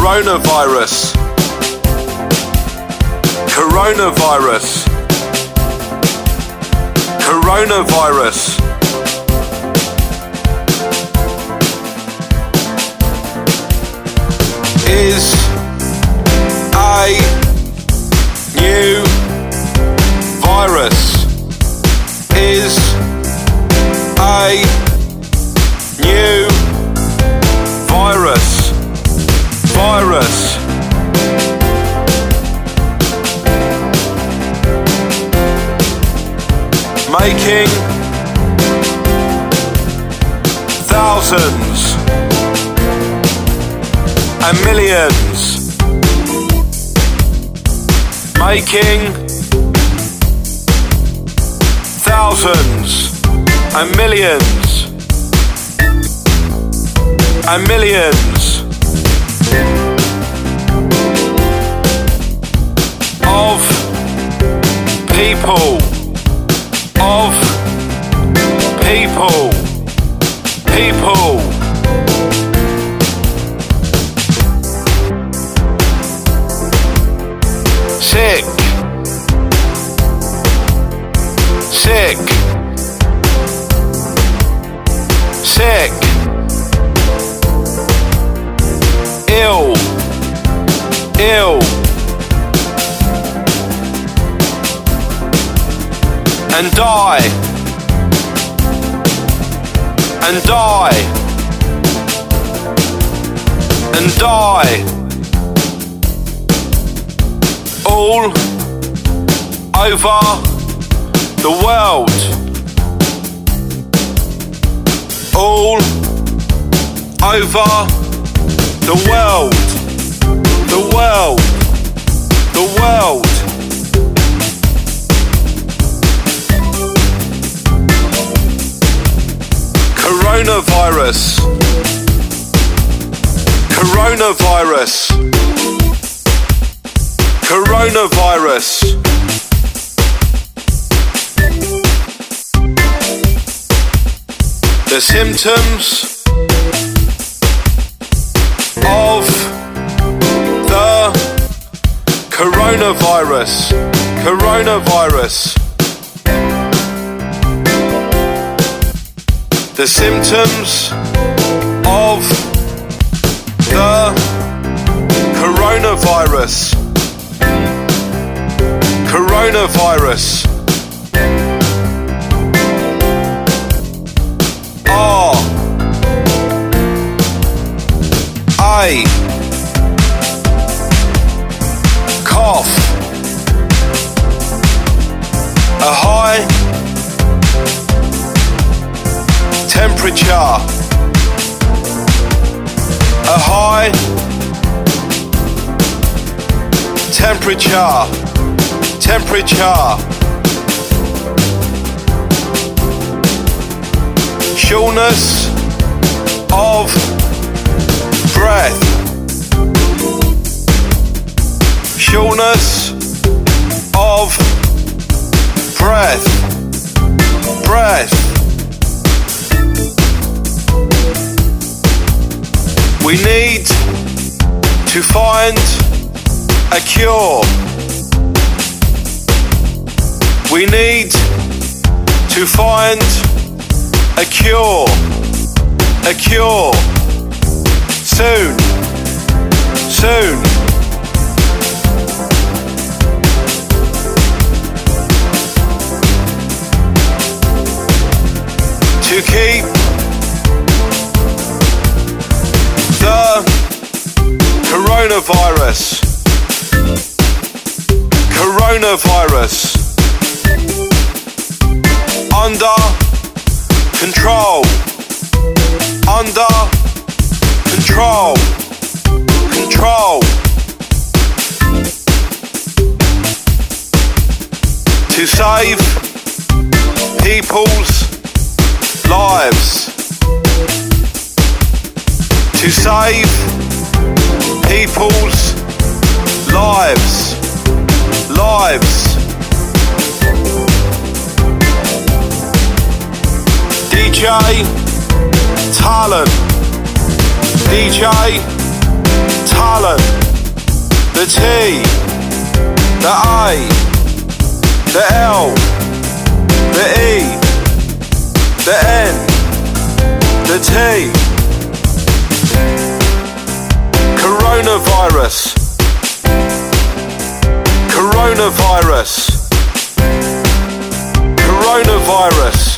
Coronavirus. Coronavirus. Coronavirus. Is a new virus. Is a new virus. Virus. Making thousands and millions. Making thousands and millions and millions of people, of people, people. Sick, sick, sick, ill, ill, and die, and die, and die. All over the world. All over the world. The world. The world. Coronavirus. Coronavirus. Coronavirus. The symptoms of the coronavirus. Coronavirus. The symptoms of the coronavirus. Coronavirus. R A cough. A high temperature. A high temperature. Temperature. Shortness of breath. Shortness of breath. Breath. We need to find a cure. We need to find a cure. A cure. Soon. Soon. To keep the coronavirus. Coronavirus. Under control. Under control. Control. To save people's lives. To save people's lives. Lives. DJ Talent. DJ talent, the T, the A, the L, the E, the N, the T. Coronavirus, coronavirus, coronavirus.